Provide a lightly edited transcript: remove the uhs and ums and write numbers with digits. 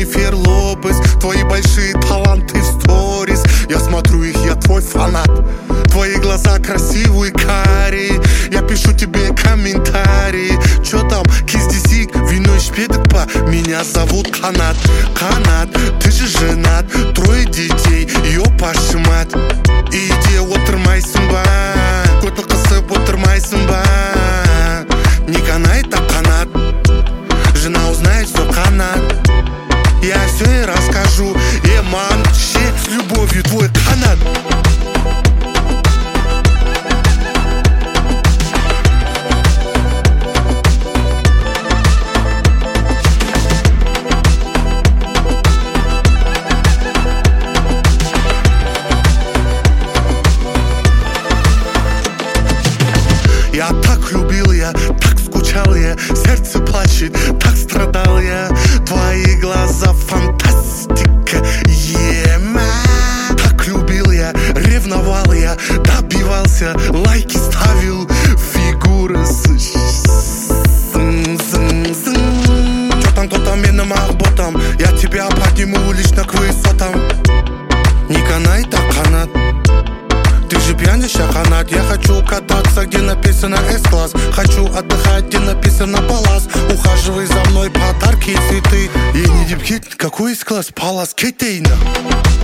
Дженнифер Лопес. Твои большие таланты в сторис, я смотрю их, я твой фанат. Твои глаза красивые, карие, я пишу тебе комментарии. Чё там, киздесик, вино шпедок па. Меня зовут Канат. Канат, ты же женат, 3 детей, ёпашы мать. Үйде отырмайсың ба, көтіл қысып отырмайсың ба. Не канает, а канат. Жена узнает, что канат. Я все ей расскажу. Мамче, с любовью твой канат. Я так любил, я так скучал, я сердце плачет, так страдал я. Твои глаза фантастика, так любил я, ревновал я, добивался, лайки ставил, фигуры Чё там, кто там, менің ботом, я тебя подниму лично к высотам. Не канает, а канат. Ты же пьяниша, канат. Я хочу кататься, где написано С-класс. Хочу отдыхать, где написано Палас. Ухаживай за мной, подарки и цветы. И не дипкит, какой С-класс, Палас, Кетейна.